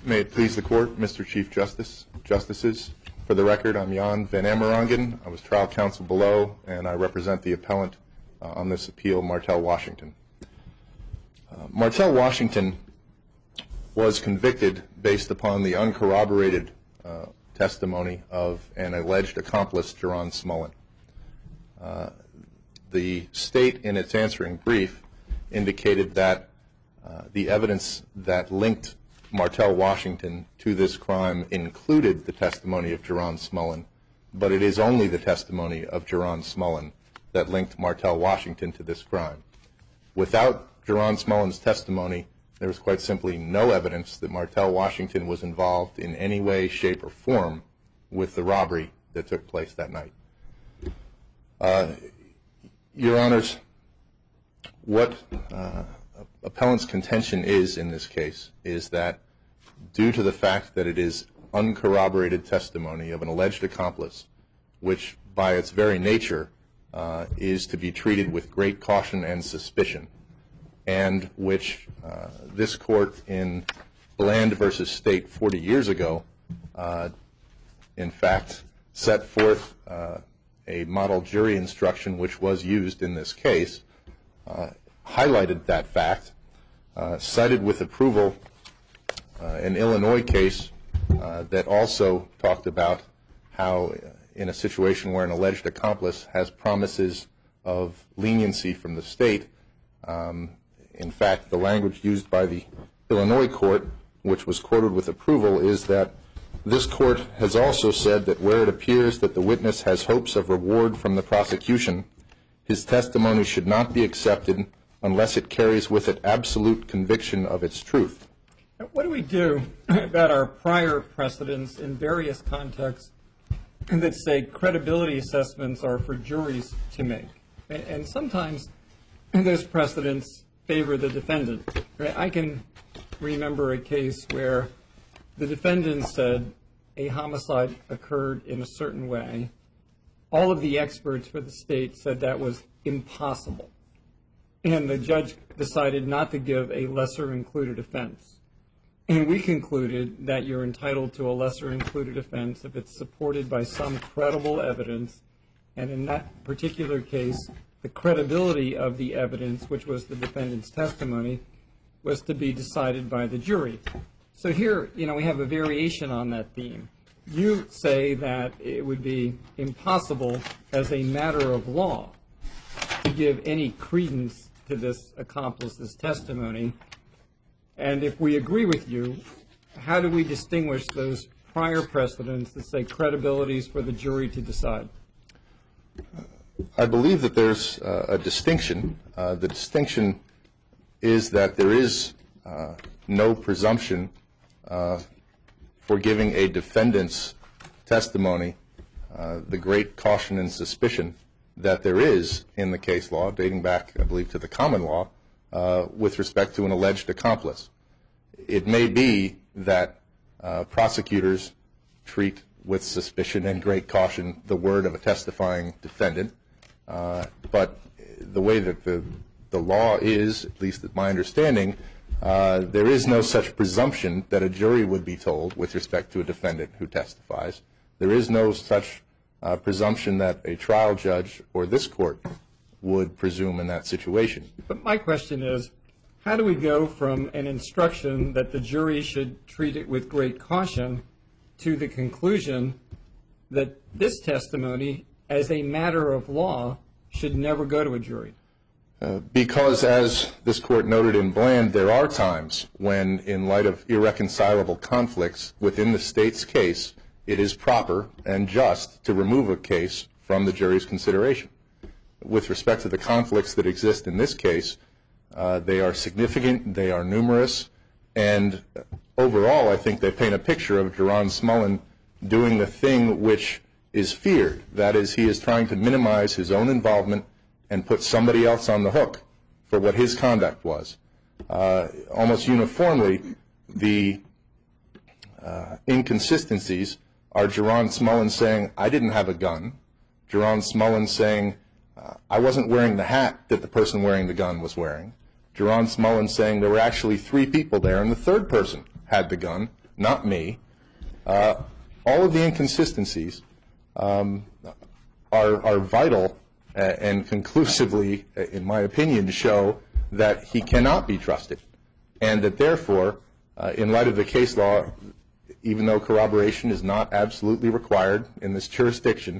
May it please the Court, Mr. Chief Justices. For the record, I'm Jan Van Amerongen. I was trial counsel below, and I represent the appellant on this appeal, Martel Washington. Martel Washington was convicted based upon the uncorroborated testimony of an alleged accomplice, Jerron Smullen. The state, in its answering brief, indicated that the evidence that linked Martel Washington to this crime included the testimony of Jerron Smullen, but it is only the testimony of Jerron Smullen that linked Martel Washington to this crime. Without Jerron Smullen's testimony, there was quite simply no evidence that Martel Washington was involved in any way, shape, or form with the robbery that took place that night. Your Honors, what appellant's contention is in this case is that due to the fact that it is uncorroborated testimony of an alleged accomplice, which by its very nature is to be treated with great caution and suspicion, and which this court in Bland v. State 40 years ago, in fact, set forth a model jury instruction which was used in this case, highlighted that fact, cited with approval an Illinois case that also talked about how in a situation where an alleged accomplice has promises of leniency from the state, in fact, the language used by the Illinois court, which was quoted with approval, is that this court has also said that where it appears that the witness has hopes of reward from the prosecution, his testimony should not be accepted unless it carries with it absolute conviction of its truth. What do we do about our prior precedents in various contexts that say credibility assessments are for juries to make? And sometimes those precedents favor the defendant. I can remember a case where the defendant said a homicide occurred in a certain way. All of the experts for the state said that was impossible. And the judge decided not to give a lesser included offense. And we concluded that you're entitled to a lesser included offense if it's supported by some credible evidence. And in that particular case, the credibility of the evidence, which was the defendant's testimony, was to be decided by the jury. So here, we have a variation on that theme. You say that it would be impossible as a matter of law to give any credence to this accomplice's testimony. And if we agree with you, how do we distinguish those prior precedents that say credibility is for the jury to decide? I believe that there's a distinction. The distinction is that there is no presumption for giving a defendant's testimony the great caution and suspicion that there is in the case law, dating back, I believe, to the common law, with respect to an alleged accomplice. It may be that prosecutors treat with suspicion and great caution the word of a testifying defendant, but the way that the law is, at least at my understanding, there is no such presumption that a jury would be told with respect to a defendant who testifies. There is no such presumption that a trial judge or this court would presume in that situation. But my question is, how do we go from an instruction that the jury should treat it with great caution to the conclusion that this testimony, as a matter of law, should never go to a jury? Because, as this court noted in Bland, there are times when, in light of irreconcilable conflicts within the state's case, it is proper and just to remove a case from the jury's consideration. With respect to the conflicts that exist in this case, they are significant, they are numerous, and overall I think they paint a picture of Jerron Smullen doing the thing which is feared. That is, he is trying to minimize his own involvement and put somebody else on the hook for what his conduct was. Almost uniformly, the inconsistencies are Jerron Smullen saying, I didn't have a gun, Jerron Smullen saying, I wasn't wearing the hat that the person wearing the gun was wearing, Jerron Smullen saying there were actually 3 people there and the third person had the gun, not me. All of the inconsistencies are vital and conclusively, in my opinion, show that he cannot be trusted, and that therefore, in light of the case law, even though corroboration is not absolutely required in this jurisdiction,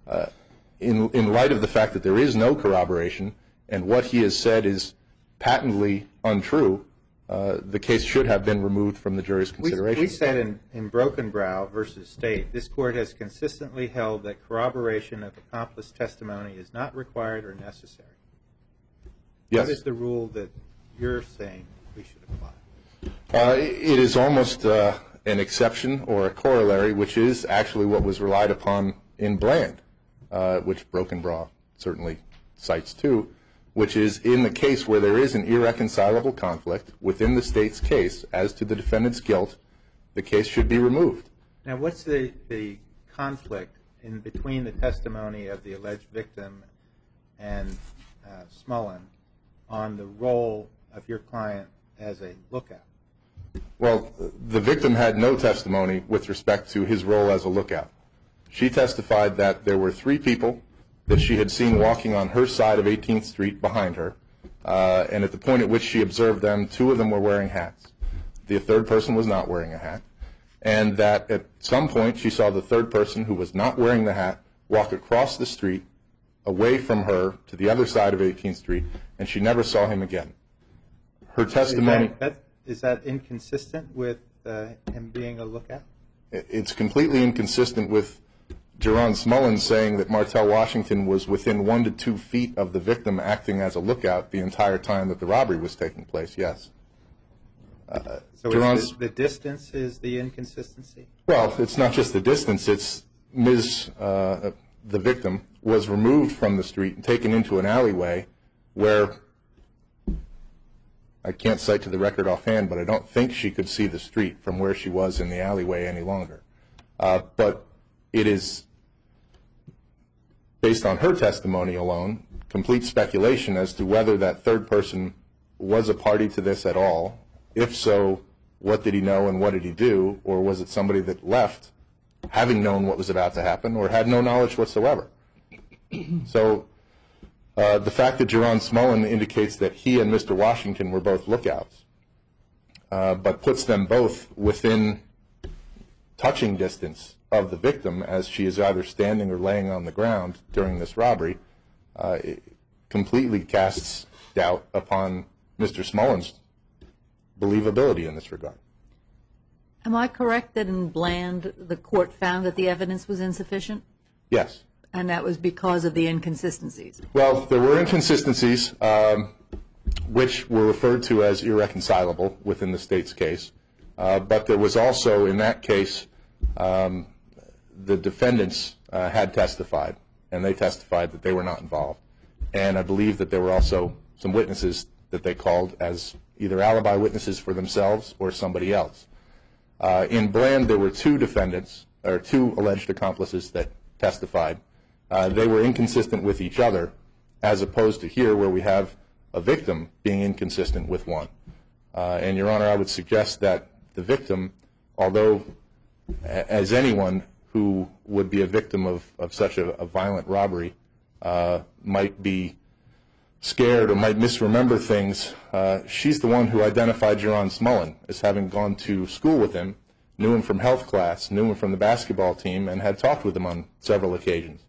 in light of the fact that there is no corroboration and what he has said is patently untrue, the case should have been removed from the jury's consideration. We said in Broken Brow versus State, this court has consistently held that corroboration of accomplice testimony is not required or necessary. Yes. What is the rule that you're saying we should apply? It is almost an exception or a corollary, which is actually what was relied upon in Bland, which Broken Brow certainly cites too, which is in the case where there is an irreconcilable conflict within the state's case as to the defendant's guilt, the case should be removed. Now, what's the conflict in between the testimony of the alleged victim and Smullen on the role of your client as a lookout? Well, the victim had no testimony with respect to his role as a lookout. She testified that there were 3 people that she had seen walking on her side of 18th Street behind her, and at the point at which she observed them, 2 of them were wearing hats. The third person was not wearing a hat, and that at some point she saw the third person who was not wearing the hat walk across the street away from her to the other side of 18th Street, and she never saw him again. Her testimony... Is that inconsistent with him being a lookout? It's completely inconsistent with Jerron Smullen saying that Martell Washington was within 1 to 2 feet of the victim acting as a lookout the entire time that the robbery was taking place, yes. So the distance is the inconsistency? Well, it's not just the distance. It's the victim, was removed from the street and taken into an alleyway where, I can't cite to the record offhand, but I don't think she could see the street from where she was in the alleyway any longer. But it is, based on her testimony alone, complete speculation as to whether that third person was a party to this at all. If so, what did he know and what did he do? Or was it somebody that left having known what was about to happen or had no knowledge whatsoever? So the fact that Jerron Smullen indicates that he and Mr. Washington were both lookouts, but puts them both within touching distance of the victim as she is either standing or laying on the ground during this robbery, it completely casts doubt upon Mr. Smullen's believability in this regard. Am I correct that in Bland the court found that the evidence was insufficient? Yes. And that was because of the inconsistencies? Well, there were inconsistencies which were referred to as irreconcilable within the state's case, but there was also, in that case, the defendants had testified, and they testified that they were not involved. And I believe that there were also some witnesses that they called as either alibi witnesses for themselves or somebody else. In Bland, there were 2 defendants, or 2 alleged accomplices that testified. They were inconsistent with each other, as opposed to here where we have a victim being inconsistent with one. And, Your Honor, I would suggest that the victim, although as anyone who would be a victim of such a violent robbery might be scared or might misremember things, she's the one who identified Jerron Smullen as having gone to school with him, knew him from health class, knew him from the basketball team, and had talked with him on several occasions.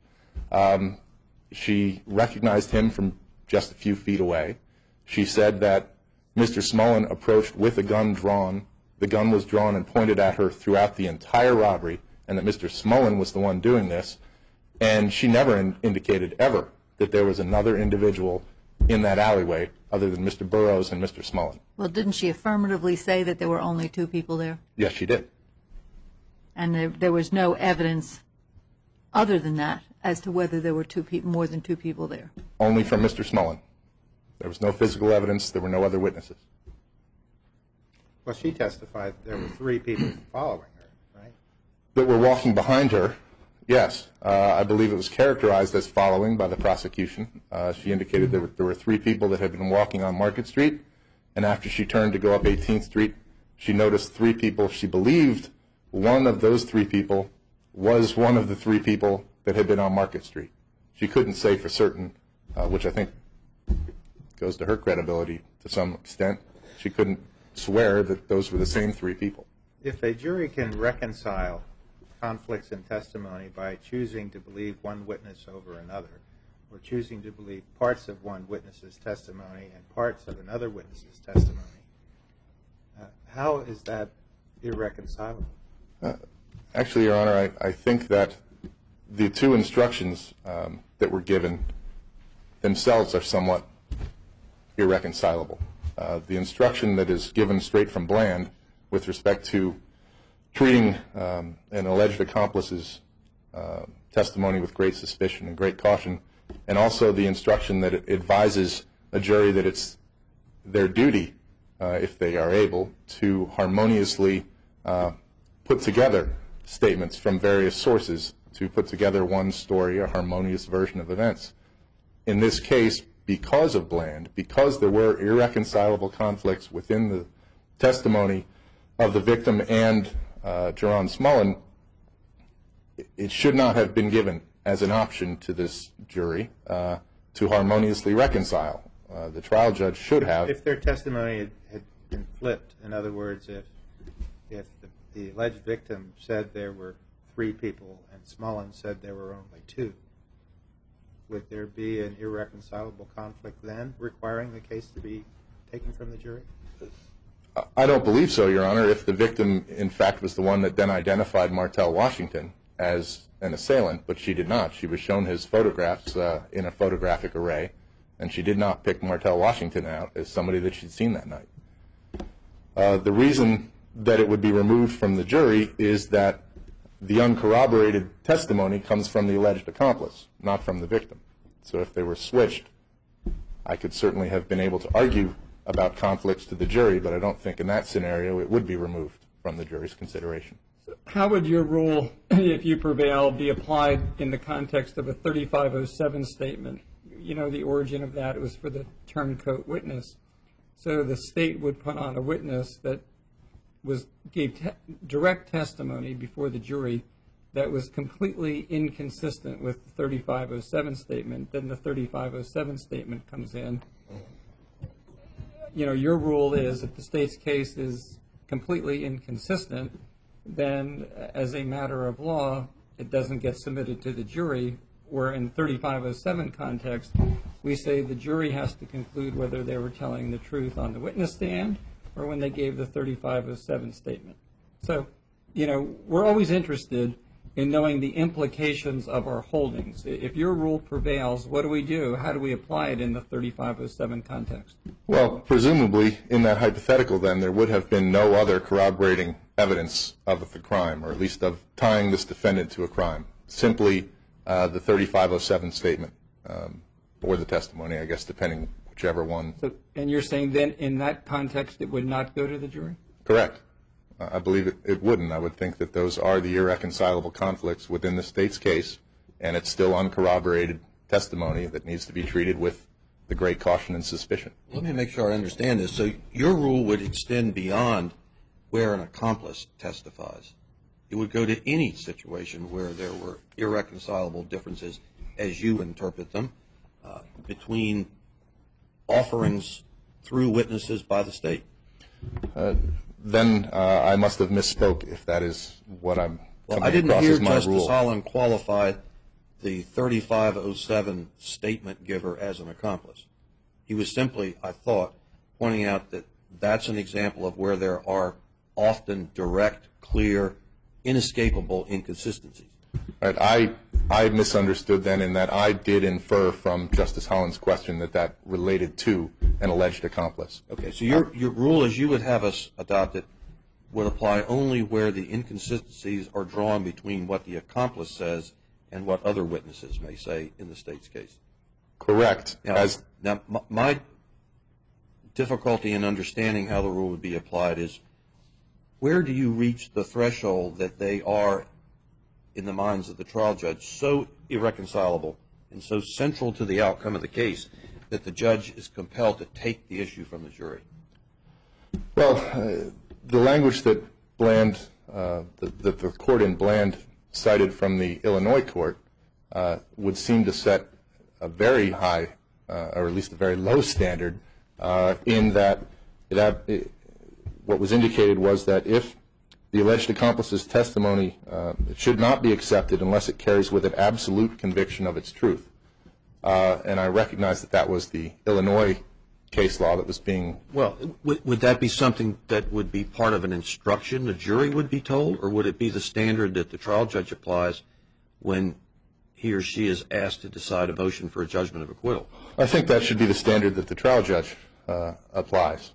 She recognized him from just a few feet away. She said that Mr. Smullen approached with a gun drawn. The gun was drawn and pointed at her throughout the entire robbery, and that Mr. Smullen was the one doing this. And she never indicated ever that there was another individual in that alleyway other than Mr. Burroughs and Mr. Smullen. Well, didn't she affirmatively say that there were only 2 people there? Yes, she did. And there was no evidence other than that as to whether there were more than 2 people there? Only from Mr. Smullen. There was no physical evidence. There were no other witnesses. Well, she testified there were 3 people following her, right? That were walking behind her, yes. I believe it was characterized as following by the prosecution. She indicated there were 3 people that had been walking on Market Street, and after she turned to go up 18th Street, She noticed 3 people. She believed one of those 3 people was one of the 3 people that had been on Market Street. She couldn't say for certain, which I think goes to her credibility to some extent. She couldn't swear that those were the same 3 people. If a jury can reconcile conflicts in testimony by choosing to believe one witness over another, or choosing to believe parts of one witness's testimony and parts of another witness's testimony, how is that irreconcilable? Actually, Your Honor, I think that the 2 instructions that were given themselves are somewhat irreconcilable. The instruction that is given straight from Bland with respect to treating an alleged accomplice's testimony with great suspicion and great caution, and also the instruction that it advises a jury that it's their duty, if they are able, to harmoniously put together statements from various sources to put together one story, a harmonious version of events. In this case, because of Bland, because there were irreconcilable conflicts within the testimony of the victim and Jerron Smullen, it should not have been given as an option to this jury to harmoniously reconcile. The trial judge should have. If their testimony had been flipped, in other words, if the alleged victim said there were 3 people and Smullen said there were only 2, would there be an irreconcilable conflict then requiring the case to be taken from the jury? I don't believe so, Your Honor. If the victim, in fact, was the one that then identified Martell Washington as an assailant, but she did not. She was shown his photographs in a photographic array, and she did not pick Martell Washington out as somebody that she'd seen that night. The reason that it would be removed from the jury is that the uncorroborated testimony comes from the alleged accomplice, not from the victim. So if they were switched, I could certainly have been able to argue about conflicts to the jury, but I don't think in that scenario it would be removed from the jury's consideration. How would your rule, if you prevail, be applied in the context of a 3507 statement? You know, the origin of that was for the turncoat witness. So the state would put on a witness that gave direct testimony before the jury that was completely inconsistent with the 3507 statement. Then the 3507 statement comes in. You know, your rule is if the state's case is completely inconsistent, then as a matter of law, it doesn't get submitted to the jury, where in 3507 context, we say the jury has to conclude whether they were telling the truth on the witness stand or when they gave the 3507 statement. So, you know, we're always interested in knowing the implications of our holdings. If your rule prevails, what do we do? How do we apply it in the 3507 context? Well, presumably, in that hypothetical, then, there would have been no other corroborating evidence of the crime, or at least of tying this defendant to a crime. Simply the 3507 statement, or the testimony, I guess, depending whichever one. So, and you're saying then in that context it would not go to the jury? Correct. I believe it wouldn't. I would think that those are the irreconcilable conflicts within the state's case, and it's still uncorroborated testimony that needs to be treated with the great caution and suspicion. Let me make sure I understand this. So your rule would extend beyond where an accomplice testifies. It would go to any situation where there were irreconcilable differences, as you interpret them, between offerings through witnesses by the state. Then I must have misspoke if that is what I'm coming I didn't across hear as my Justice rule. Holland qualify the 3507 statement giver as an accomplice. He was simply, I thought, pointing out that that's an example of where there are often direct, clear, inescapable inconsistencies. Right. I misunderstood then in that I did infer from Justice Holland's question that related to an alleged accomplice. Okay, so your rule, as you would have us adopt it, would apply only where the inconsistencies are drawn between what the accomplice says and what other witnesses may say in the state's case. Correct. Now, my difficulty in understanding how the rule would be applied is, where do you reach the threshold that they are, in the minds of the trial judge, so irreconcilable and so central to the outcome of the case that the judge is compelled to take the issue from the jury? Well, The language that Bland, that the court in Bland cited from the Illinois court would seem to set a very high, or at least a very low standard, in that what was indicated was that if the alleged accomplice's testimony should not be accepted unless it carries with it absolute conviction of its truth. And I recognize that that was the Illinois case law that was being... Well, would that be something that would be part of an instruction the jury would be told, or would it be the standard that the trial judge applies when he or she is asked to decide a motion for a judgment of acquittal? I think that should be the standard that the trial judge applies.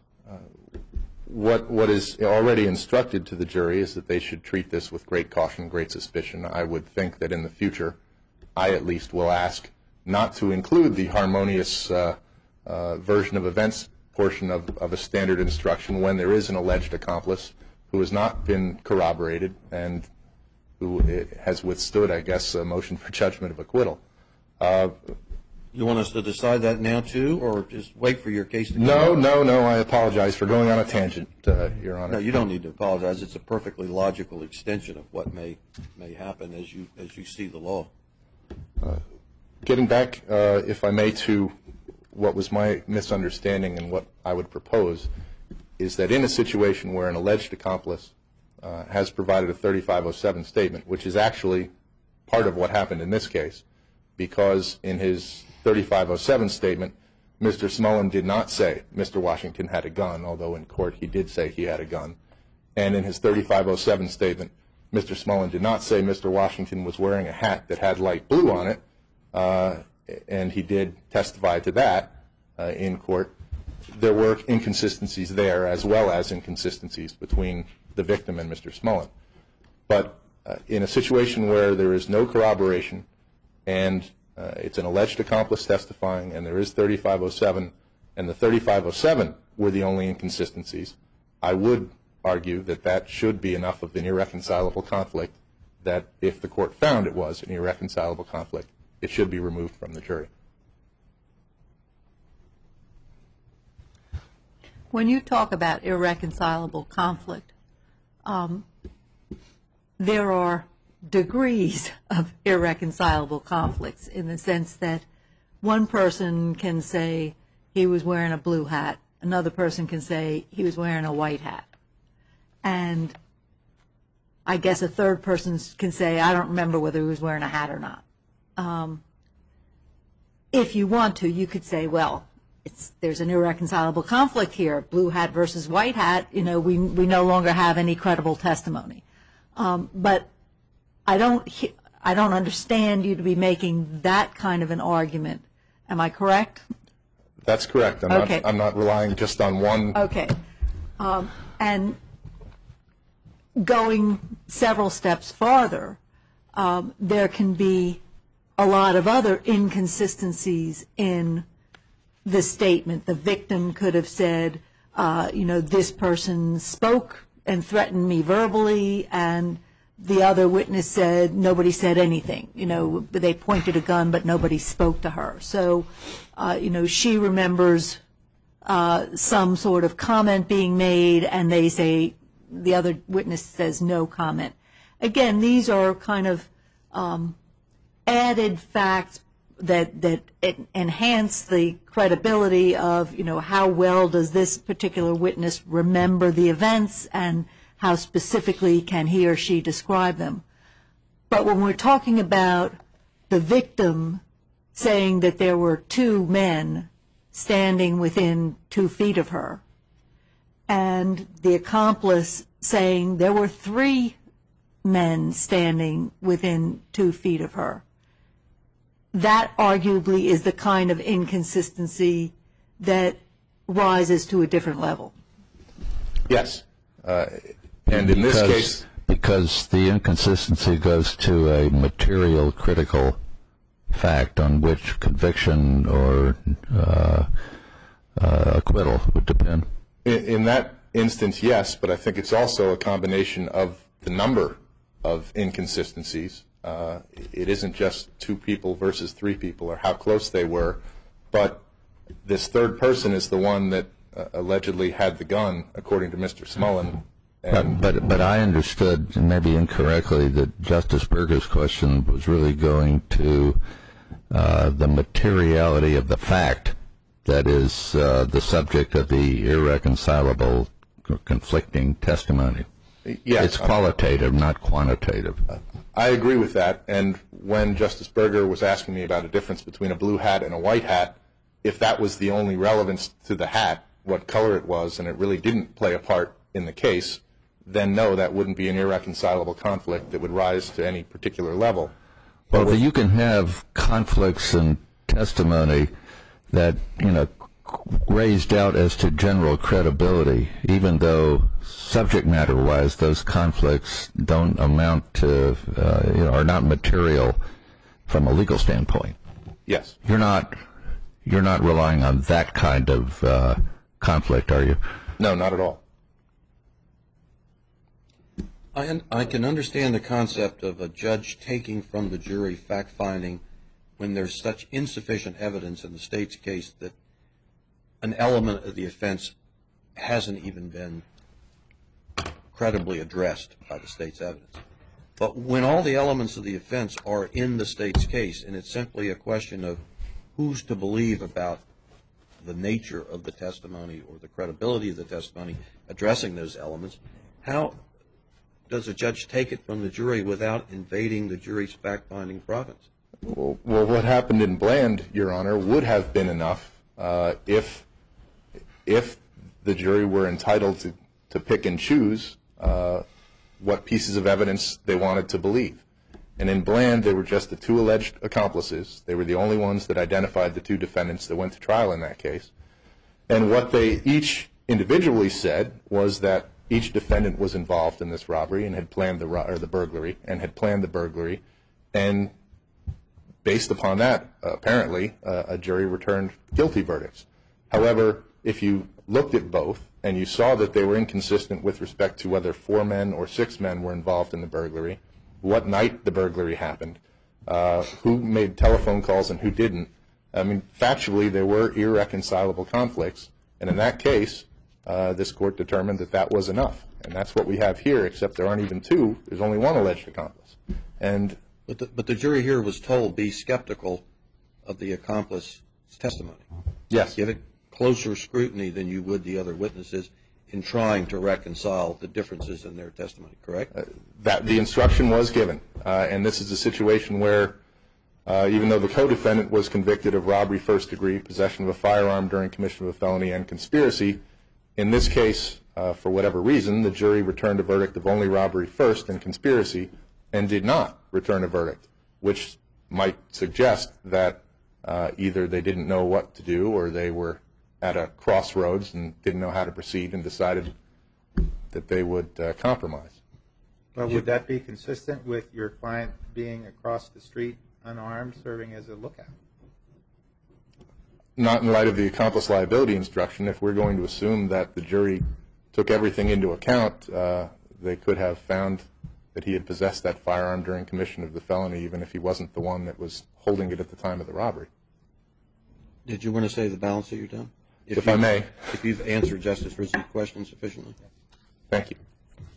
What is already instructed to the jury is that they should treat this with great caution, great suspicion. I would think that in the future, I at least will ask not to include the harmonious version of events portion of a standard instruction when there is an alleged accomplice who has not been corroborated and who has withstood, I guess, a motion for judgment of acquittal. You want us to decide that now, too, or just wait for your case to come No, out? no. I apologize for going on a tangent, Your Honor. No, you don't need to apologize. It's a perfectly logical extension of what may happen as you see the law. Getting back, if I may, to what was my misunderstanding and what I would propose, is that in a situation where an alleged accomplice has provided a 3507 statement, which is actually part of what happened in this case, because in his 3507 statement, Mr. Smullen did not say Mr. Washington had a gun, although in court he did say he had a gun. And in his 3507 statement, Mr. Smullen did not say Mr. Washington was wearing a hat that had light blue on it, and he did testify to that in court. There were inconsistencies there, as well as inconsistencies between the victim and Mr. Smullen. But in a situation where there is no corroboration and it's an alleged accomplice testifying and there is 3507 and the 3507 were the only inconsistencies, I would argue that that should be enough of an irreconcilable conflict that if the court found it was an irreconcilable conflict, it should be removed from the jury. When you talk about irreconcilable conflict, there are degrees of irreconcilable conflicts in the sense that one person can say he was wearing a blue hat, another person can say he was wearing a white hat. And I guess a third person can say, I don't remember whether he was wearing a hat or not. If you want to, you could say, well, there's an irreconcilable conflict here, blue hat versus white hat, we no longer have any credible testimony. But I don't understand you to be making that kind of an argument. Am I correct? That's correct. I'm not relying just on one. Okay. And going several steps farther, there can be a lot of other inconsistencies in the statement. The victim could have said, this person spoke and threatened me verbally, and the other witness said nobody said anything. They pointed a gun, but nobody spoke to her. So, she remembers some sort of comment being made, and they say the other witness says no comment. Again, these are kind of added facts that enhance the credibility of, how well does this particular witness remember the events and how specifically can he or she describe them. But when we're talking about the victim saying that there were two men standing within 2 feet of her, and the accomplice saying there were 3 men standing within 2 feet of her, that arguably is the kind of inconsistency that rises to a different level. Yes. And in this case... Because the inconsistency goes to a material critical fact on which conviction or acquittal would depend. In that instance, yes, but I think it's also a combination of the number of inconsistencies. It isn't just 2 people versus 3 people or how close they were, but this third person is the one that allegedly had the gun, according to Mr. Smullen, But I understood, maybe incorrectly, that Justice Berger's question was really going to the materiality of the fact that is the subject of the irreconcilable conflicting testimony. Yes. It's qualitative, not quantitative. I agree with that. And when Justice Berger was asking me about a difference between a blue hat and a white hat, if that was the only relevance to the hat, what color it was, and it really didn't play a part in the case, then no, that wouldn't be an irreconcilable conflict that would rise to any particular level. Well, you can have conflicts in testimony that, raised out as to general credibility, even though subject matter-wise those conflicts don't amount to, are not material from a legal standpoint. Yes. You're not relying on that kind of conflict, are you? No, not at all. I can understand the concept of a judge taking from the jury fact-finding when there's such insufficient evidence in the state's case that an element of the offense hasn't even been credibly addressed by the state's evidence. But when all the elements of the offense are in the state's case, and it's simply a question of who's to believe about the nature of the testimony or the credibility of the testimony addressing those elements, how does a judge take it from the jury without invading the jury's fact-finding province? Well, what happened in Bland, Your Honor, would have been enough if the jury were entitled to pick and choose what pieces of evidence they wanted to believe. And in Bland, they were just the two alleged accomplices. They were the only ones that identified the two defendants that went to trial in that case. And what they each individually said was that each defendant was involved in this robbery and had planned the burglary and had planned the burglary. And based upon that, apparently, a jury returned guilty verdicts. However, if you looked at both and you saw that they were inconsistent with respect to whether 4 men or 6 men were involved in the burglary, what night the burglary happened, who made telephone calls and who didn't, I mean, factually, there were irreconcilable conflicts. And in that case, this court determined that that was enough. And that's what we have here, except there aren't even 2. There's only 1 alleged accomplice. But the jury here was told be skeptical of the accomplice's testimony. Yes. Give it closer scrutiny than you would the other witnesses in trying to reconcile the differences in their testimony, correct? That the instruction was given. And this is a situation where even though the co-defendant was convicted of robbery first degree, possession of a firearm during commission of a felony, and conspiracy, in this case, for whatever reason, the jury returned a verdict of only robbery first and conspiracy and did not return a verdict, which might suggest that either they didn't know what to do or they were at a crossroads and didn't know how to proceed and decided that they would compromise. Well, would that be consistent with your client being across the street unarmed, serving as a lookout? Not in light of the accomplice liability instruction. If we're going to assume that the jury took everything into account, they could have found that he had possessed that firearm during commission of the felony, even if he wasn't the one that was holding it at the time of the robbery. Did you want to say the balance of your time? If I may. If you've answered Justice Rizzi's question sufficiently. Thank you.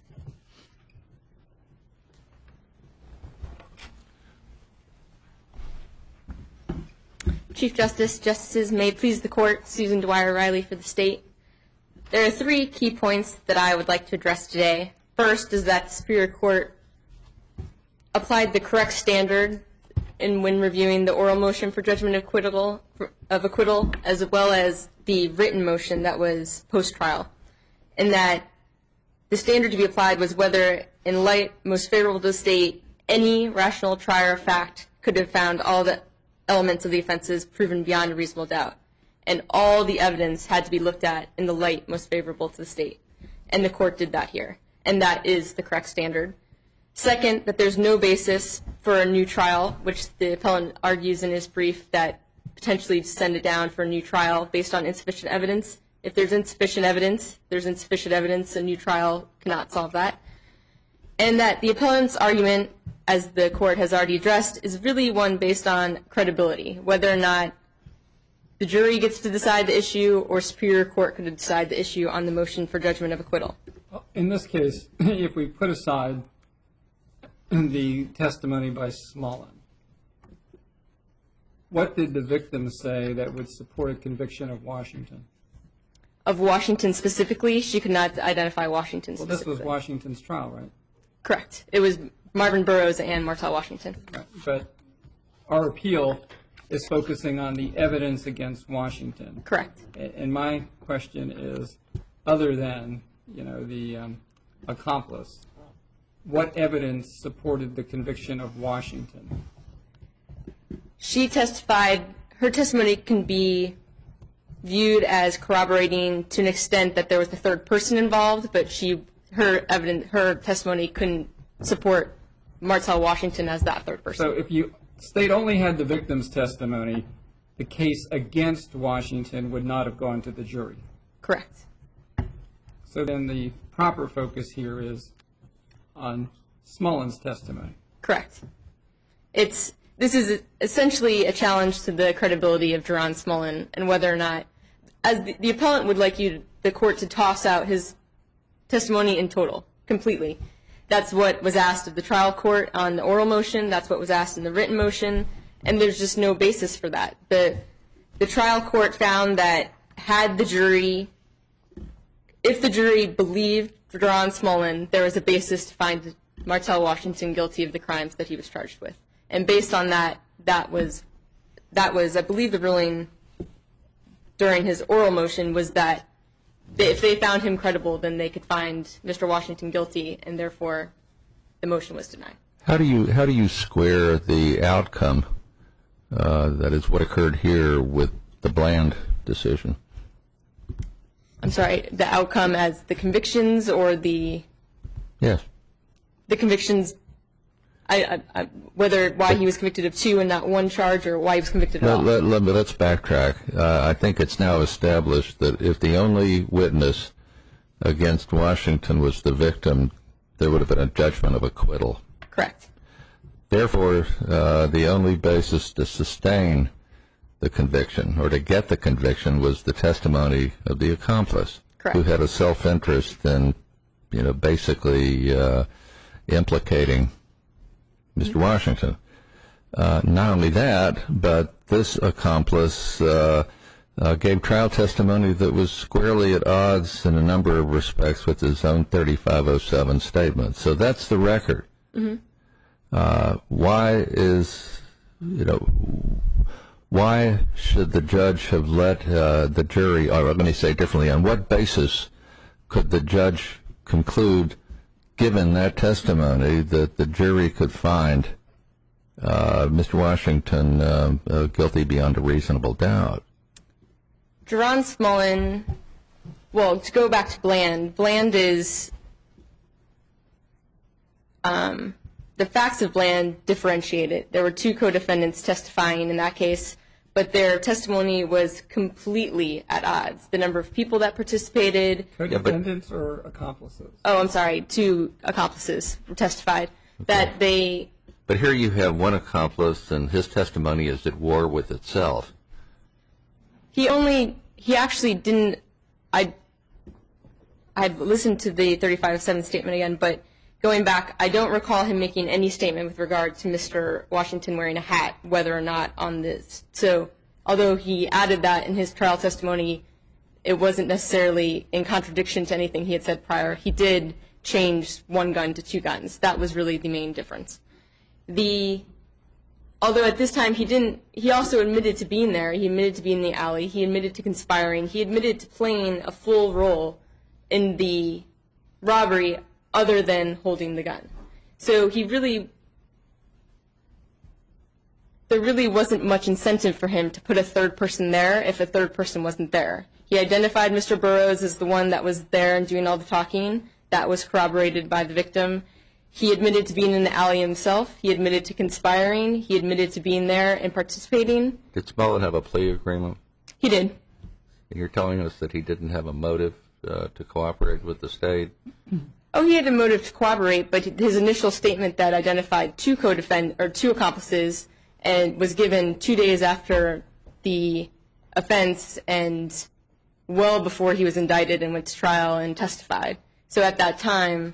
Chief Justice, Justices, may it please the Court, Susan Dwyer Riley for the State. There are 3 key points that I would like to address today. First is that the Superior Court applied the correct standard when reviewing the oral motion for judgment of acquittal, as well as the written motion that was post-trial, and that the standard to be applied was whether, in light most favorable to the State, any rational trier of fact could have found all the elements of the offenses proven beyond a reasonable doubt. And all the evidence had to be looked at in the light most favorable to the State. And the Court did that here. And that is the correct standard. Second, that there's no basis for a new trial, which the appellant argues in his brief that potentially send it down for a new trial based on insufficient evidence. If there's insufficient evidence, there's insufficient evidence. A new trial cannot solve that. And that the appellant's argument, as the Court has already addressed, is really one based on credibility, whether or not the jury gets to decide the issue or Superior Court could decide the issue on the motion for judgment of acquittal. In this case, if we put aside the testimony by Smolin, what did the victim say that would support a conviction of Washington? Of Washington specifically, she could not identify Washington Well, specifically. this was Washington's trial, right? Correct. It was Marvin Burroughs and Martell Washington. Right. But our appeal is focusing on the evidence against Washington. Correct. And my question is, other than, the accomplice, what evidence supported the conviction of Washington? She testified, her testimony can be viewed as corroborating to an extent that there was a third person involved, but her testimony couldn't support Martell Washington as that third person. So if you state only had the victim's testimony, the case against Washington would not have gone to the jury. Correct. So then the proper focus here is on Smolin's testimony. Correct. This is essentially a challenge to the credibility of Jerron Smolin and whether or not, as the appellant would like the court to toss out his testimony in total, completely. That's what was asked of the trial court on the oral motion. That's what was asked in the written motion, and there's just no basis for that. The trial court found that if the jury believed Jerron Smolin, there was a basis to find Martell Washington guilty of the crimes that he was charged with. And based on that was, I believe the ruling during his oral motion was that if they found him credible, then they could find Mr. Washington guilty, and therefore the motion was denied. How do you square the outcome, that is what occurred here, with the Bland decision? I'm sorry, the outcome as the convictions or the... Yes. The convictions, why he was convicted of 2 and not 1 charge, or why he was convicted of all. Let's backtrack. I think it's now established that if the only witness against Washington was the victim, there would have been a judgment of acquittal. Correct. Therefore, the only basis to sustain the conviction or to get the conviction was the testimony of the accomplice. Correct. Who had a self-interest in, basically implicating Mr. Washington. Not only that, but this accomplice gave trial testimony that was squarely at odds in a number of respects with his own 3507 statement. So that's the record. Mm-hmm. Why should the judge have let the jury, or let me say differently, on what basis could the judge conclude, given that testimony, that the jury could find Mr. Washington guilty beyond a reasonable doubt? Jerron Smolin, well, to go back to Bland is, the facts of Bland differentiated. There were 2 co-defendants testifying in that case, but their testimony was completely at odds. The number of people that participated. Co-defendants or accomplices? Oh, I'm sorry, 2 accomplices testified. Okay. But here you have one accomplice, and his testimony is at war with itself. He actually didn't, I've listened to the 3507 statement again, but going back, I don't recall him making any statement with regard to Mr. Washington wearing a hat, whether or not on this. So although he added that in his trial testimony, it wasn't necessarily in contradiction to anything he had said prior. He did change 1 gun to 2 guns. That was really the main difference. Although at this time he also admitted to being there. He admitted to being in the alley. He admitted to conspiring. He admitted to playing a full role in the robbery other than holding the gun. So there really wasn't much incentive for him to put a third person there if a third person wasn't there. He identified Mr. Burroughs as the one that was there and doing all the talking. That was corroborated by the victim. He admitted to being in the alley himself. He admitted to conspiring. He admitted to being there and participating. Did Smolin have a plea agreement? He did. And you're telling us that he didn't have a motive to cooperate with the state? Oh, he had a motive to cooperate, but his initial statement that identified 2 accomplices and was given 2 days after the offense and well before he was indicted and went to trial and testified. So at that time,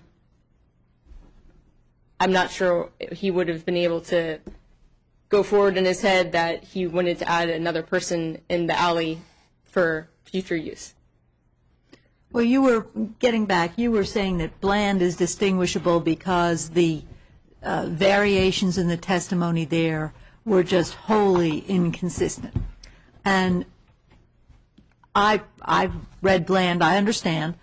I'm not sure he would have been able to go forward in his head that he wanted to add another person in the alley for future use. Well, you were getting back, you were saying that Bland is distinguishable because the variations in the testimony there were just wholly inconsistent. And I've read Bland, I understand.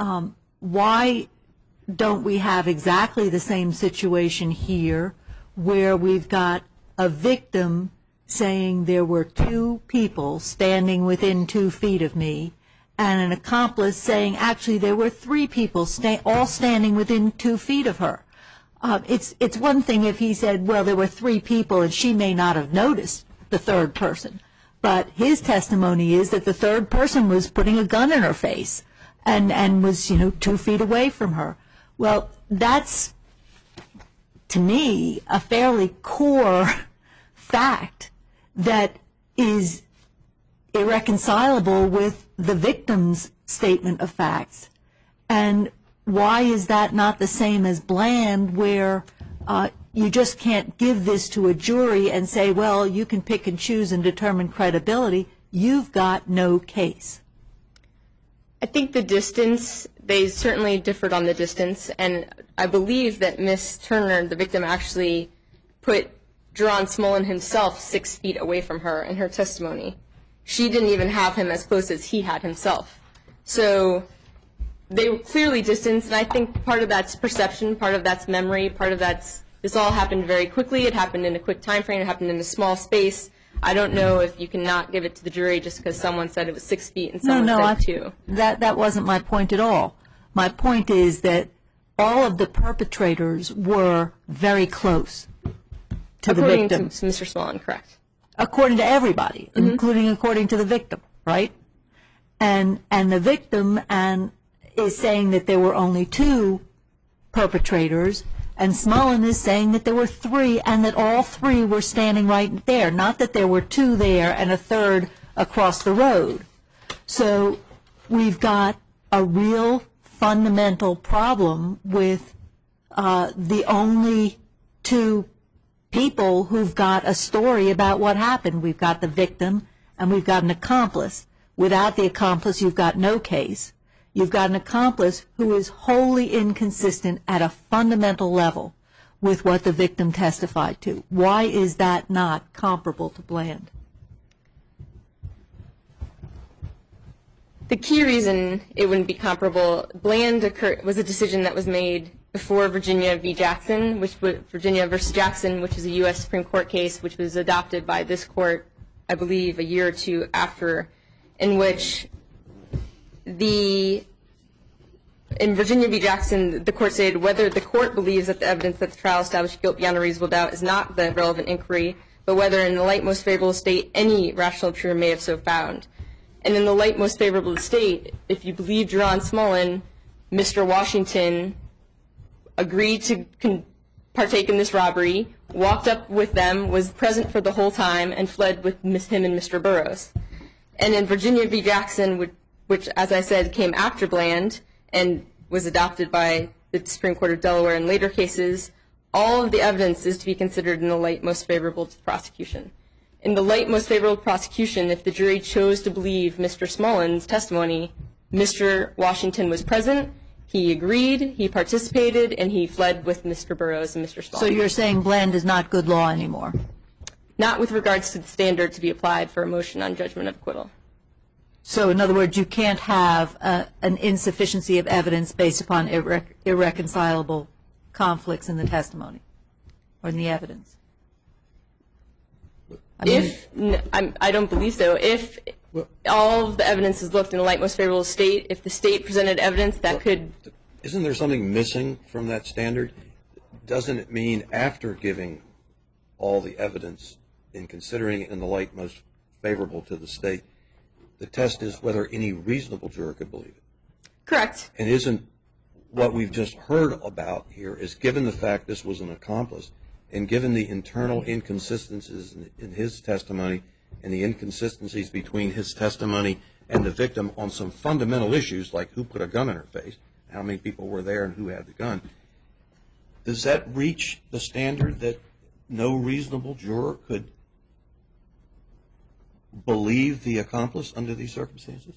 Why don't we have exactly the same situation here where we've got a victim saying there were two people standing within 2 feet of me and an accomplice saying actually there were 3 people all standing within 2 feet of her? It's one thing if he said, well, there were 3 people and she may not have noticed the third person. But his testimony is that the third person was putting a gun in her face and was, 2 feet away from her. Well, that's, to me, a fairly core fact that is irreconcilable with the victim's statement of facts. And why is that not the same as Bland, where you just can't give this to a jury and say, well, you can pick and choose and determine credibility? You've got no case. I think the distance, they certainly differed on the distance, and I believe that Miss Turner, the victim, actually put Jerron Smolin himself 6 feet away from her in her testimony. She didn't even have him as close as he had himself. So they were clearly distanced, and I think part of that's perception, part of that's memory, part of that's, this all happened very quickly. It happened in a quick time frame. It happened in a small space. I don't know if you cannot give it to the jury just because someone said it was 6 feet and someone said 2. That wasn't my point at all. My point is that all of the perpetrators were very close to the victim. According to Mr. Smolin, correct. According to everybody, including according to the victim, right? And the victim is saying that there were only 2 perpetrators, and Smolin is saying that there were 3 and that all 3 were standing right there, not that there were 2 there and a third across the road. So we've got a real fundamental problem with the only 2 people who've got a story about what happened. We've got the victim and we've got an accomplice. Without the accomplice, you've got no case. You've got an accomplice who is wholly inconsistent at a fundamental level with what the victim testified to. Why is that not comparable to Bland? The key reason it wouldn't be comparable, Bland was a decision that was made before Virginia v. Jackson, Virginia versus Jackson, which is a U.S. Supreme Court case, which was adopted by this court, I believe, a year or 2 after, in which in Virginia v. Jackson, the court stated whether the court believes that the evidence that the trial established guilt beyond a reasonable doubt is not the relevant inquiry, but whether in the light most favorable state any rational juror may have so found. And in the light most favorable state, if you believe Jerron Smolin, Mr. Washington agreed to partake in this robbery, walked up with them, was present for the whole time, and fled with him and Mr. Burroughs. And in Virginia v. Jackson, which, as I said, came after Bland and was adopted by the Supreme Court of Delaware in later cases, all of the evidence is to be considered in the light most favorable to the prosecution. In the light most favorable to prosecution, if the jury chose to believe Mr. Smolin's testimony, Mr. Washington was present, he agreed, he participated, and he fled with Mr. Burroughs and Mr. Smolin. So you're saying Bland is not good law anymore? Not with regards to the standard to be applied for a motion on judgment of acquittal. So in other words, you can't have an insufficiency of evidence based upon irreconcilable conflicts in the testimony or in the evidence? I don't believe so. If all of the evidence is looked in the light most favorable state, if the state presented evidence that could... Isn't there something missing from that standard? Doesn't it mean after giving all the evidence and considering it in the light most favorable to the state, the test is whether any reasonable juror could believe it? Correct. And isn't what we've just heard about here is, given the fact this was an accomplice and given the internal inconsistencies in his testimony and the inconsistencies between his testimony and the victim on some fundamental issues like who put a gun in her face how many people were there and who had the gun. Does that reach the standard that no reasonable juror could believe the accomplice under these circumstances?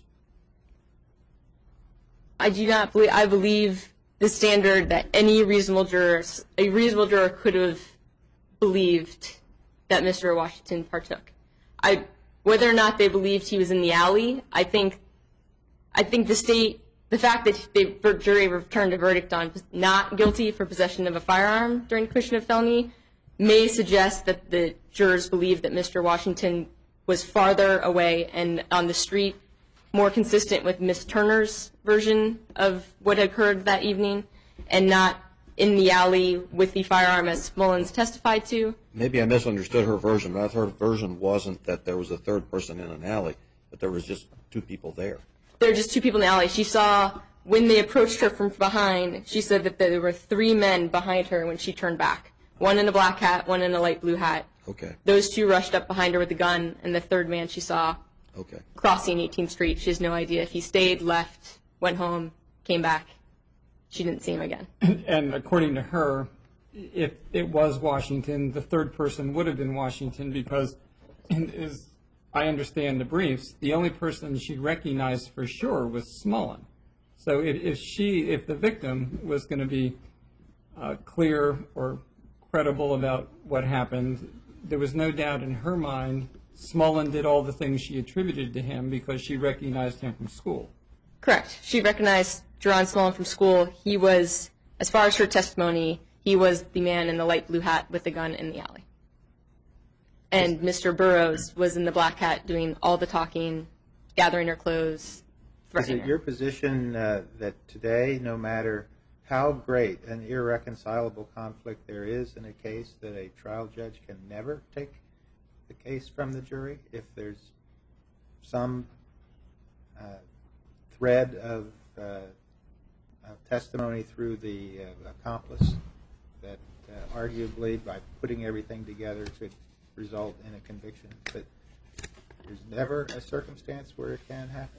I do not believe. I believe the standard that a reasonable juror could have believed that Mr. Washington partook. Whether or not they believed he was in the alley, I think the fact that the jury returned a verdict on not guilty for possession of a firearm during commission of felony may suggest that the jurors believed that Mr. Washington was farther away and on the street, more consistent with Ms. Turner's version of what occurred that evening, and not in the alley with the firearm as Mullins testified to. Maybe I misunderstood her version, but her version wasn't that there was a third person in an alley, but there was just two people there. There were just two people in the alley. She saw, when they approached her from behind, she said that there were 3 men behind her when she turned back. One in a black hat, one in a light blue hat. Okay. Those 2 rushed up behind her with a gun, and the third man she saw crossing 18th Street. She has no idea if he stayed, left, went home, came back. She didn't see him again. And according to her, if it was Washington, the third person would have been Washington because, as I understand the briefs, the only person she recognized for sure was Smullen. So if the victim was going to be clear or credible about what happened, there was no doubt in her mind Smullen did all the things she attributed to him because she recognized him from school. Correct. She recognized Jerron Smullen from school. He was, as far as her testimony, he was the man in the light blue hat with the gun in the alley. And Mr. Burroughs was in the black hat doing all the talking, gathering her clothes, threatening her. Is it your position that today, no matter how great an irreconcilable conflict there is in a case, that a trial judge can never take the case from the jury if there's some thread of testimony through the accomplice that arguably, by putting everything together, could result in a conviction? But there's never a circumstance where it can happen?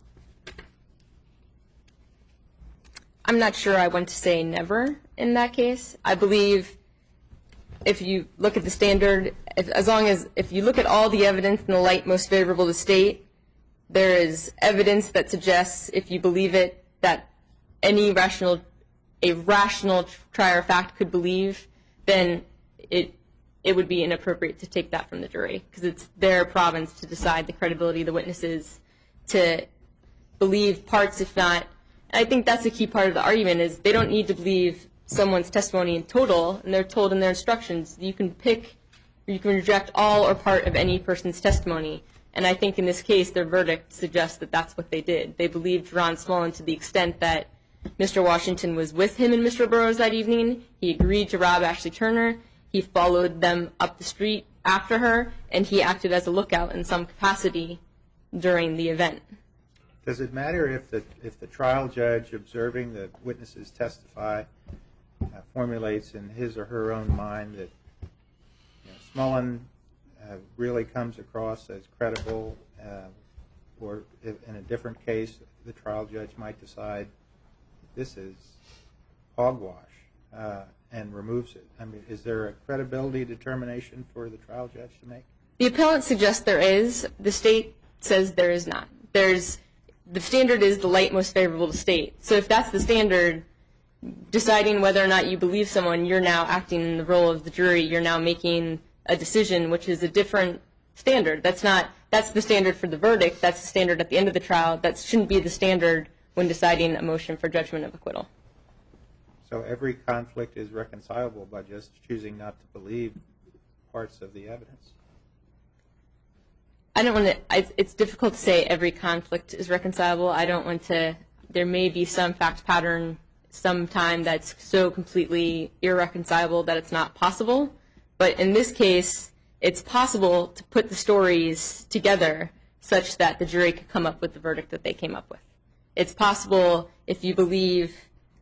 I'm not sure I want to say never in that case. I believe if you look at the standard, if you look at all the evidence in the light most favorable to the state, there is evidence that suggests, if you believe it, that a rational trier of fact could believe, then it would be inappropriate to take that from the jury because it's their province to decide the credibility of the witnesses, to believe parts, if not. And I think that's a key part of the argument is they don't need to believe someone's testimony in total, and they're told in their instructions you can pick, or you can reject all or part of any person's testimony. And I think in this case, their verdict suggests that that's what they did. They believed Jerron Smullen to the extent that Mr. Washington was with him and Mr. Burroughs that evening. He agreed to rob Ashley Turner. He followed them up the street after her, and he acted as a lookout in some capacity during the event. Does it matter if the trial judge observing the witnesses testify formulates in his or her own mind that Smullen really comes across as credible, or if in a different case the trial judge might decide this is hogwash and removes it? I mean, is there a credibility determination for the trial judge to make? The appellant suggests there is. The state says there is not. The standard is the light most favorable to state. So if that's the standard, deciding whether or not you believe someone, you're now acting in the role of the jury. You're now making a decision, which is a different standard. That's the standard for the verdict. That's the standard at the end of the trial. That shouldn't be the standard when deciding a motion for judgment of acquittal. So every conflict is reconcilable by just choosing not to believe parts of the evidence? I don't want to. It's difficult to say every conflict is reconcilable. I don't want to. There may be some fact pattern sometime that's so completely irreconcilable that it's not possible. But in this case, it's possible to put the stories together such that the jury could come up with the verdict that they came up with. It's possible if you believe.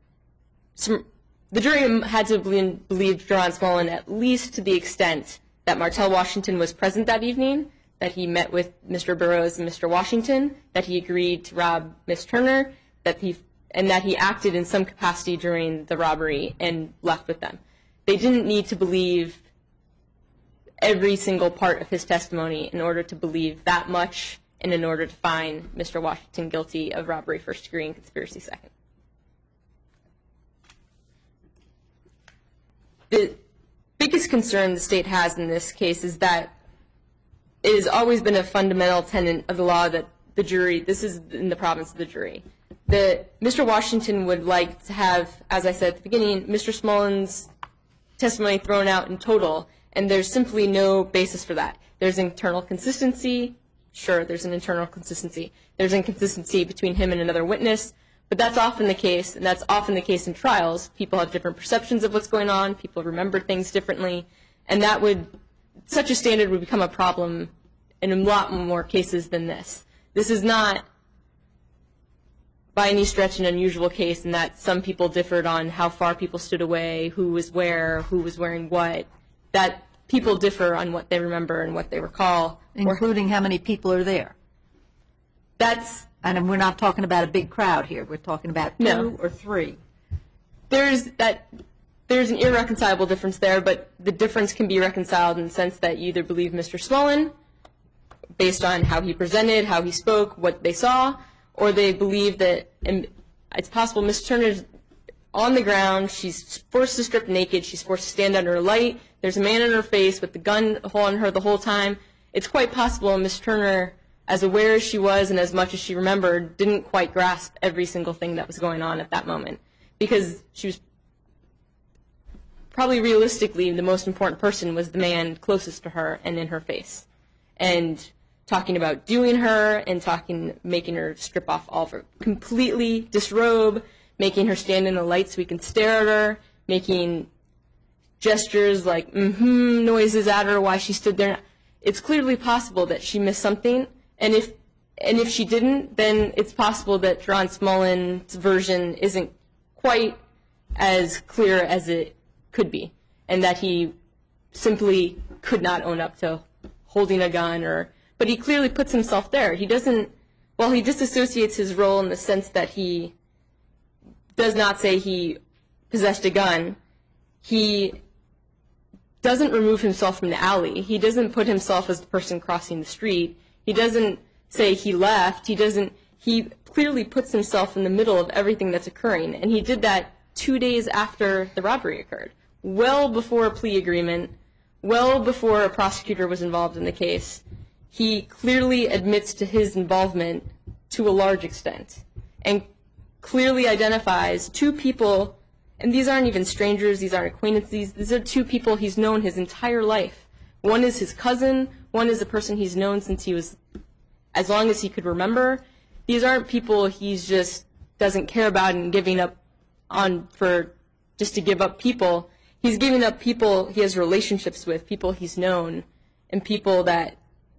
The jury had to believe Jerron Smullen at least to the extent that Martell Washington was present that evening, that he met with Mr. Burroughs and Mr. Washington, that he agreed to rob Miss Turner, that he and that he acted in some capacity during the robbery and left with them. They didn't need to believe every single part of his testimony in order to believe that much and in order to find Mr. Washington guilty of robbery first degree and conspiracy second. The biggest concern the state has in this case is that it has always been a fundamental tenet of the law that the jury, this is in the province of the jury, that Mr. Washington would like to have, as I said at the beginning, Mr. Smullen's testimony thrown out in total, and there's simply no basis for that. There's internal consistency. Sure, there's an internal consistency. There's inconsistency between him and another witness, but that's often the case, and that's often the case in trials. People have different perceptions of what's going on. People remember things differently, and that would, such a standard would become a problem in a lot more cases than this. This is not by any stretch an unusual case in that some people differed on how far people stood away, who was where, who was wearing what, that people differ on what they remember and what they recall. Including how many people are there. And we're not talking about a big crowd here. We're talking about two or three. There's an irreconcilable difference there, but the difference can be reconciled in the sense that you either believe Mr. Smullen, based on how he presented, how he spoke, what they saw, or they believe that, and it's possible Ms. Turner's on the ground, she's forced to strip naked, she's forced to stand under a light, there's a man in her face with the gun on her the whole time. It's quite possible Ms. Turner, as aware as she was and as much as she remembered, didn't quite grasp every single thing that was going on at that moment, because she was probably realistically the most important person was the man closest to her and in her face, and talking about doing her and making her strip off all of her, completely disrobe, making her stand in the light so we can stare at her, making gestures like noises at her while she stood there. It's clearly possible that she missed something, and if she didn't, then it's possible that John Smullen's version isn't quite as clear as it could be, and that he simply could not own up to holding a gun, but he clearly puts himself there. He doesn't, while he disassociates his role in the sense that he does not say he possessed a gun, he doesn't remove himself from the alley. He doesn't put himself as the person crossing the street. He doesn't say he left. He clearly puts himself in the middle of everything that's occurring, and he did that 2 days after the robbery occurred, well before a plea agreement, well before a prosecutor was involved in the case. He clearly admits to his involvement to a large extent and clearly identifies two people, and these aren't even strangers, these aren't acquaintances, these are two people he's known his entire life. One is his cousin, one is a person he's known since he was, as long as he could remember. These aren't people he's just doesn't care about and giving up on for just to give up people. He's giving up people he has relationships with, people he's known, and people that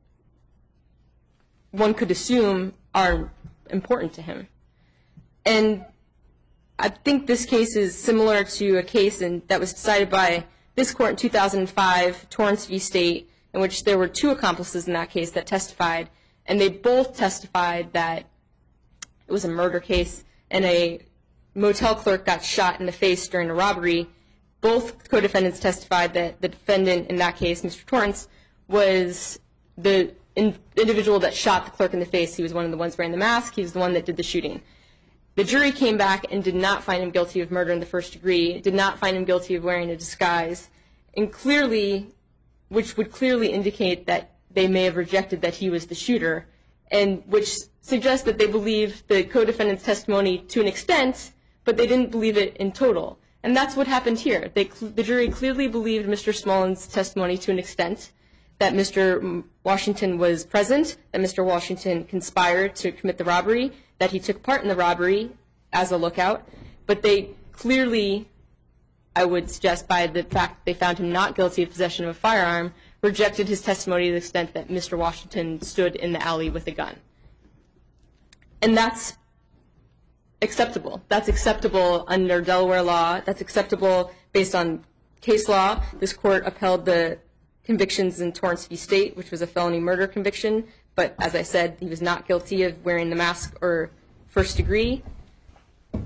one could assume are important to him. And I think this case is similar to a case that was decided by this court in 2005, Torrance v. State, in which there were two accomplices in that case that testified, and they both testified that it was a murder case and a motel clerk got shot in the face during a robbery. Both co-defendants testified that the defendant in that case, Mr. Torrance, was the individual that shot the clerk in the face. He was one of the ones wearing the mask. He was the one that did the shooting. The jury came back and did not find him guilty of murder in the first degree, did not find him guilty of wearing a disguise, and clearly, which would clearly indicate that they may have rejected that he was the shooter, and which suggests that they believed the co-defendant's testimony to an extent, but they didn't believe it in total. And that's what happened here. The jury clearly believed Mr. Smullen's testimony to an extent, that Mr. Washington was present, that Mr. Washington conspired to commit the robbery, that he took part in the robbery as a lookout, but they clearly, I would suggest by the fact that they found him not guilty of possession of a firearm, rejected his testimony to the extent that Mr. Washington stood in the alley with a gun. And that's acceptable. That's acceptable under Delaware law. That's acceptable based on case law. This court upheld the convictions in Torrance v. State, which was a felony murder conviction, but as I said, he was not guilty of wearing the mask or first degree.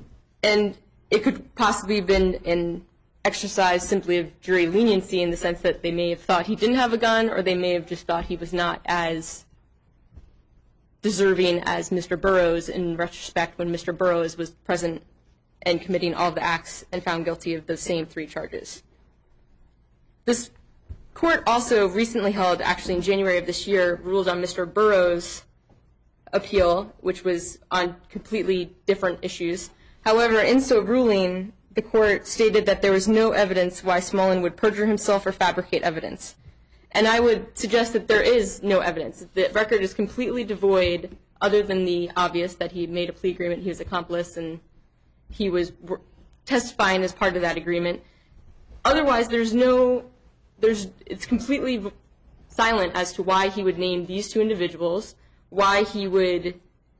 And it could possibly have been an exercise simply of jury leniency in the sense that they may have thought he didn't have a gun, or they may have just thought he was not as deserving as Mr. Burroughs in retrospect, when Mr. Burroughs was present and committing all the acts and found guilty of the same 3 charges. This court also recently held, actually in January of this year, ruled on Mr. Burroughs' appeal, which was on completely different issues. However, in so ruling, the court stated that there was no evidence why Smolin would perjure himself or fabricate evidence. And I would suggest that there is no evidence. The record is completely devoid, other than the obvious that he made a plea agreement, he was accomplice, and he was testifying as part of that agreement. Otherwise, it's completely silent as to why he would name these 2 individuals, why he would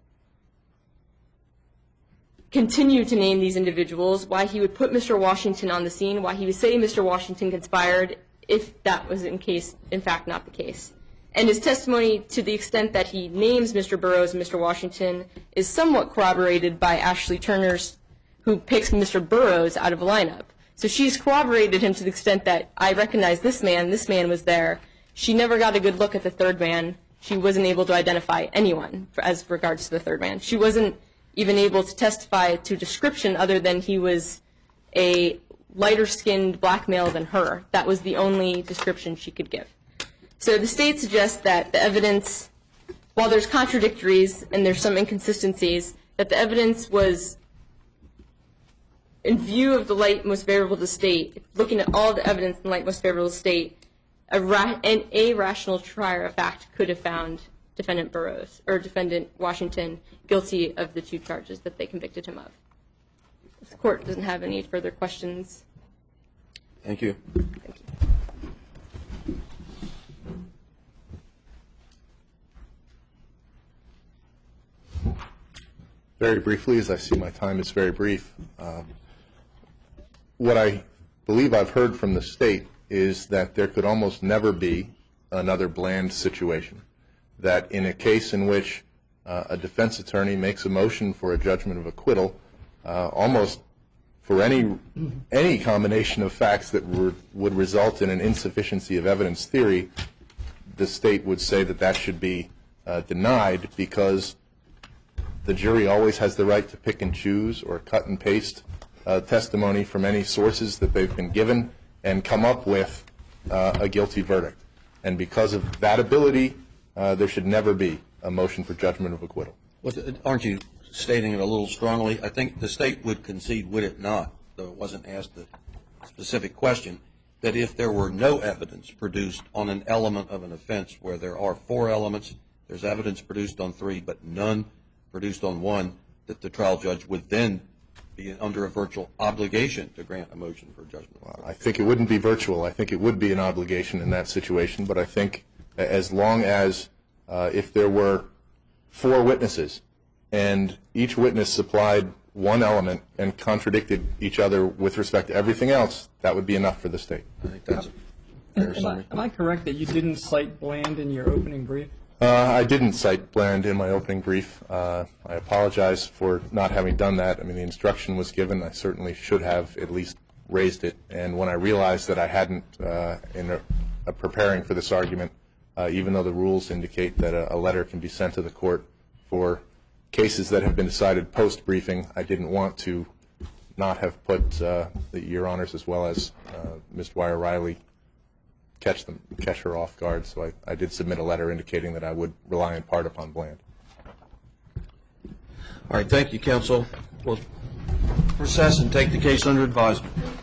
continue to name these individuals, why he would put Mr. Washington on the scene, why he would say Mr. Washington conspired, if that was in fact not the case. And his testimony, to the extent that he names Mr. Burroughs and Mr. Washington, is somewhat corroborated by Ashley Turner's, who picks Mr. Burroughs out of a lineup. So she's corroborated him to the extent that I recognize this man was there. She never got a good look at the 3rd man. She wasn't able to identify anyone as regards to the 3rd man. She wasn't even able to testify to description other than he was a lighter-skinned black male than her. That was the only description she could give. So the state suggests that the evidence, while there's contradictories and there's some inconsistencies, that the evidence was, in view of the light most favorable to the state, looking at all the evidence in light most favorable to the state, a rational trier of fact could have found Defendant Burroughs, or Defendant Washington, guilty of the 2 charges that they convicted him of. If the court doesn't have any further questions. Thank you. Thank you. Very briefly, as I see my time is very brief, what I believe I've heard from the state is that there could almost never be another Bland situation, that in a case in which a defense attorney makes a motion for a judgment of acquittal, almost for any combination of facts that would result in an insufficiency of evidence theory, the state would say that that should be denied, because the jury always has the right to pick and choose or cut and paste testimony from any sources that they've been given and come up with a guilty verdict. And because of that ability, there should never be a motion for judgment of acquittal. Aren't you stating it a little strongly? I think the state would concede, would it not, though it wasn't asked the specific question, that if there were no evidence produced on an element of an offense where there are 4 elements, there's evidence produced on 3, but none produced on 1, that the trial judge would then be under a virtual obligation to grant a motion for judgment. Well, I think it wouldn't be virtual. I think it would be an obligation in that situation, but I think as long as if there were 4 witnesses and each witness supplied 1 element and contradicted each other with respect to everything else, that would be enough for the state. I think that's a fair summary. Am I correct that you didn't cite Bland in your opening brief? I didn't cite Bland in my opening brief. I apologize for not having done that. I mean, the instruction was given. I certainly should have at least raised it. And when I realized that I hadn't, in preparing for this argument, even though the rules indicate that a letter can be sent to the court for cases that have been decided post-briefing, I didn't want to not have put Your Honors as well as Ms. Dwyer-Riley catch her off guard. So I did submit a letter indicating that I would rely in part upon Bland. All right, thank you, counsel. We'll recess and take the case under advisement.